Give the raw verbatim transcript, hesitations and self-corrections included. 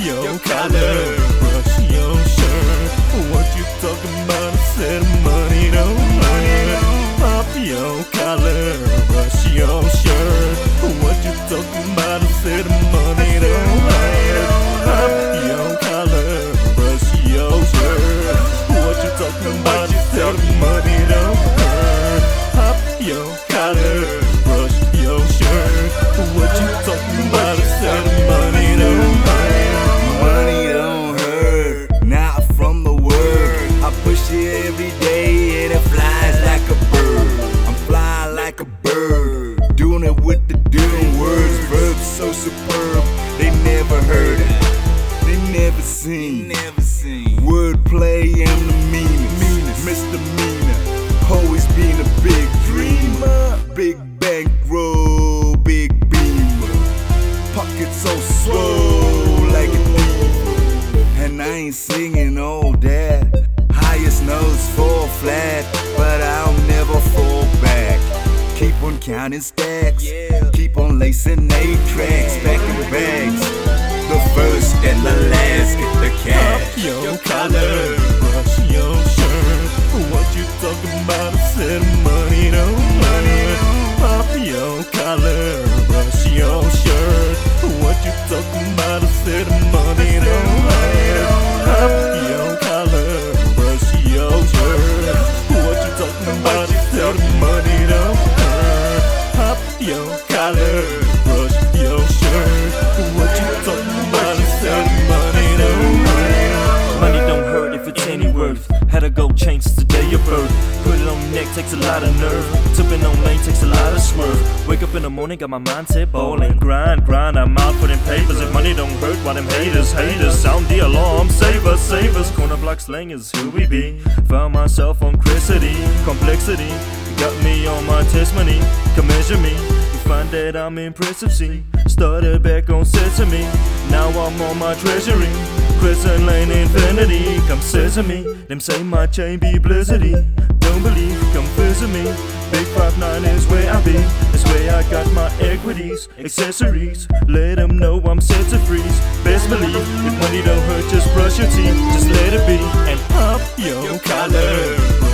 your collar, brush your shirt. What you talking about? I said money don't hurt. Pop your collar, brush your shirt. What you talking about? I said money don't hurt. Pop your collar, brush your shirt. What you talking about? I said money don't hurt. Pop your collar, brush your shirt. What you talking about? I said money don't hurt. Money don't hurt, not from the word. I push it every day and it flies like a bird. I'm flying like a bird, doing it with the dirty words. Verbs so superb, they never heard it, they never seen. Never seen. Wordplay and the meanest, misdemeanor. Always been a big dreamer, big bankroll, big beamer. Pockets so swole like a diva. And I ain't singing all that. Highest notes fall flat, but I'll never fall back. Keep on counting stacks, keep on lacing eight tracks, packing bags. The first and the last get the cash. Pop your collar, brush your shirt. What you talking about? I said money don't hurt. Pop your collar, brush your shirt. What you talking about? I said money don't hurt. Pop your collar, brush your shirt. What you talking about? I said money don't hurt. Pop your collar, brush your shirt. What you talking about? I said money don't hurt. Money don't hurt if it's any worth. Had a gold chain since the day of birth. Put it on the neck takes a lot of nerve. Tipping on lane takes a lot of swerve. Wake up in the morning, got my mindset ballin'. Grind, grind, I'm out putting papers. If money don't hurt, why them haters, haters? Sound the alarm, save us, save us. Corner block slangers, who we be? Found myself on Chrisity, complexity. Got me on my testimony, come measure me. You find that I'm impressive, see. Started back on Sesame, now I'm on my treasury. Crescent Lane Infinity, come sesame. Them say my chain be blizzardy. Don't believe, come visit me. Big five nine is where I be. It's where I got my equities, accessories. Let them know I'm set to freeze. Best believe, if money don't hurt, just brush your teeth. Just let it be. And pop your collar,